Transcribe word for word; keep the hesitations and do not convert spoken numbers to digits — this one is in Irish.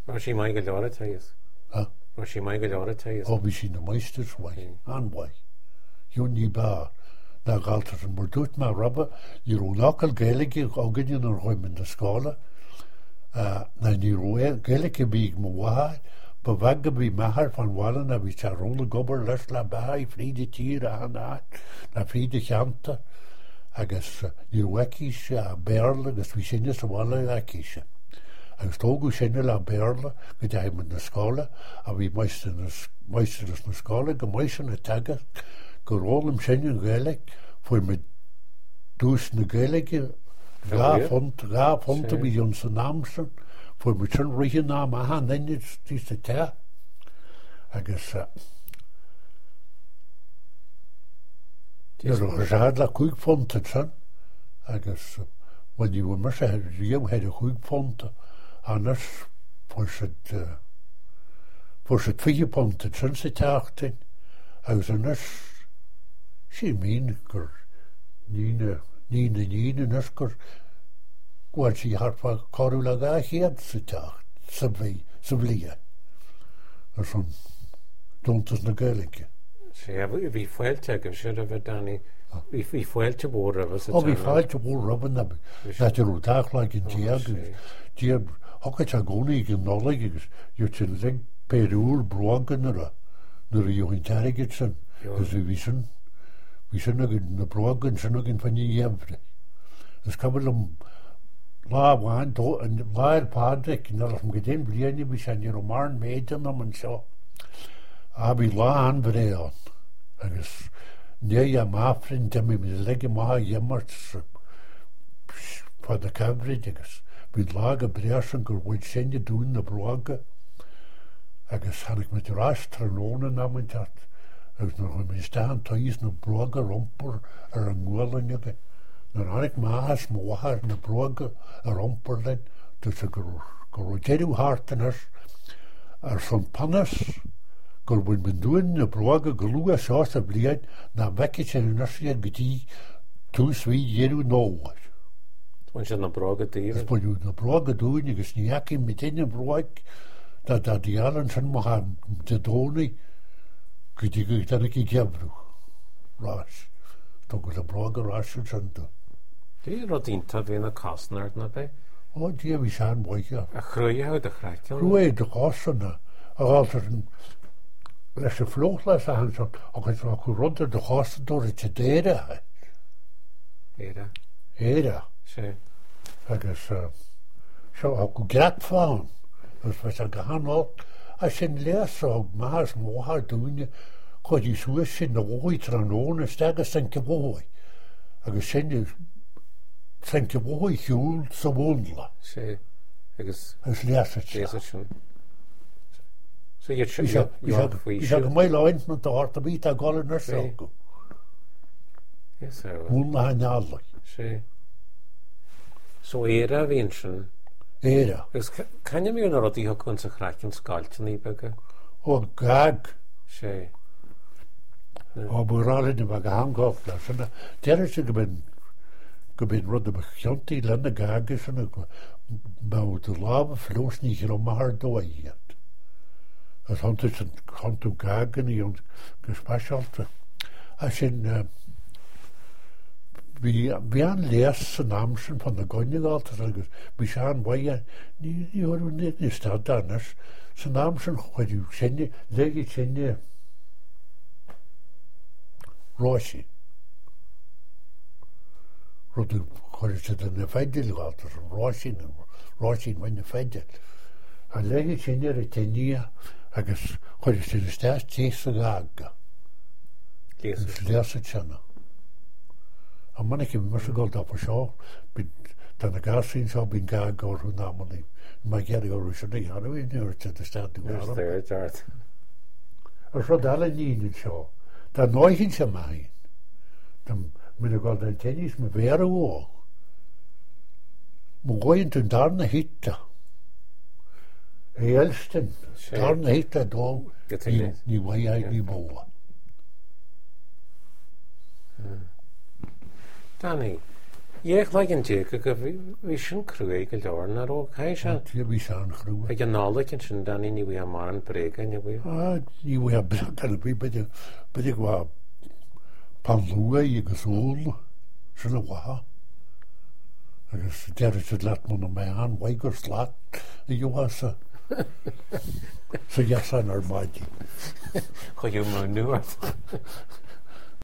Mar sí mai go leabhar taíos. Mar sí mai go leabhar taíos. Ó bhí sí na meisters mhaith, anmhaith. Dún ní bá na galtar an mar dúirt mar rabba, ní ró nácail Gaeilge ágadíon ar chuiminn na scála, na ní ró Gaeilge bíag mo bhaid, ba bhega bhí methar fan bhhalan a bhí te róla gobar leis le bhaid, fríide tír a hanaid, na fríide cheanta, agus ní ró eicis a béarla, agus bhí sinne sa bhla eicis. Agus tógu sinne le béarla go d éimman na scála, a bhí meisters na scála go maisan na teagas, go rólam sinne an Gaeilge, fuair me dús na Gaeilge, gá fonta bhí dún san námsan, fuair me sin rithí nám a há naine tí sa te, agus nuair a sead le chuig fonta san, agus bhain ní bhfuil mar sa riamh head a chuig fonta, anas fuair sa tríe fonta san sa teachtain, agus anas sí mín gur nína nína nína nas gur gwail sí harpa corú le gá chéad sa teacht, sa bhí, sa bhlia. Ar son dúntas na Gaeilge. sé bhí foiilte go siad a bheith daní bhí foiilte bór a bheith ó bhí foiilte bór rabban na na tir ú dáchla gin tíag tíag hocaid a gcónaí gin nólaigh agus dúirt sin ag péúr brogan ar a nuair a dúinn teirigid san agus bhí sin bhí sin na brogan sin a gin fanní dhéimhre. Is cabal am láháin láir pádaic nar am go dtéim bliana bhí sé ní mar méidir am an seo. A bhí láán bhréán agus né a máfrin de mi mi leige má dhémmart fad a cabrid agus bhí lá a breasan gur bhfuil sinne dún na broga agus hannig mit rás tróna ná man teart agus nar chuin mi stáan taís na broga rompur ar an ghualainige nar hannig máthas móthar na broga a rompur lein dus a gur gur déirú hátanas ar son panas gur bhfuil man dúin na broga go luga seás a bliaid na bheice sin na siad gotí tú sví dhéirú nóhair. Bhain sin na broga tíir? Is bhainú na broga dúin agus níhaci mit inne broig da da dialan sin mo ha de dónaí go dtí go dana í cebrú rás. Tá go le broga rású sin tú. Dí rodínta bhí na casnart na be? Ó dí a bhí sean bhaige. A chruúthe de chráiteil? Chruúthe de cásanna a gáiltar leis a flóch leis a hanson agus a chu rudar de chásadúir a te déire. Éire? Éire. sé. Agus seo a go great fáin agus bheits a go hanácht a sin léasrág más móthar dúine chuid í suas sin na bhóid an óna stegus san cebóid agus sin san cebóid hiúil sa bhúnla. sé agus agus léasa sin. So you're sure you you have we should go my line from the heart to beat a goal in circle. Yes sir. Múna hanalla. Sí. So éire bhíonn sin. Éire. Gus canne mí na rodí chun sa chráicin sáiltenaí bega? Ó gag. sé. Ó búrálainn bag a hangáh le sinna deir se go bin go bin rud a cheantaí lena gaga sinna go bá do lába flós ní go mar dóiad. As hantu sin hantu gagan í an gespáisialta. A sin bhí an léas san amsin fan na goinneáiltas agus bhí se an bhaige ní orú ní stá danas san amsin chuidú sinne léigi sinne ráisi. Rudú chuir se na féidiráltas an rásin rásin bhain na féidir. A léigi sinne a teníe agus chuir sin stáis tíos a gaga. Léasa tena. A manna ci mar a gáil dapa seo tá na gasín seo bín gaga orú námaní mai gear orú sin í anna bhí nuir te a stáú Dart. Ar rud eile níine seo. Tá náithinn sem main. Tá muna gáil an tenís me bhéar ó. Mo gáinn tún darna hitta. Elstin, darna hitta dó ní bhaid ní bóa. Danny, Iech le an dé go bhí sin cruúé go leir na ró cai se. Tí bhí se an chrú. Ag an nála cin sin daní ní bhí mar an bréga ne bhí. Ní bhí gan bhí beidir beidir go pan lua agus óil sinna bhatha. Agus deir si leat mna mé an bhaiggur slaat i dúhasa. Sa gheasan ar maidí. Chu dú má nuair.